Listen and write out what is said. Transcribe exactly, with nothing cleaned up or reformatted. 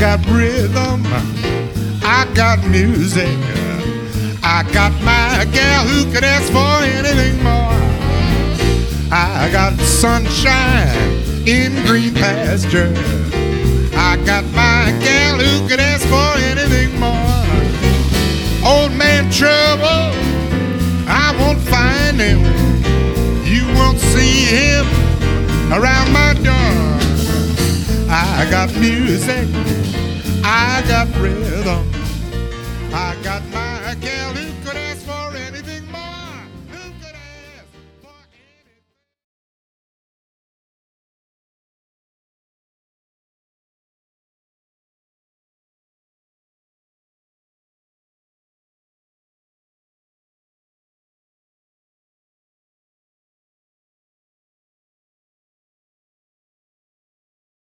got rhythm, I got music, I got my gal who could ask for anything more. I got sunshine in green pasture, I got my gal who could ask for anything more. Old man trouble, I won't find him, you won't see him around my door. I got music, I got rhythm,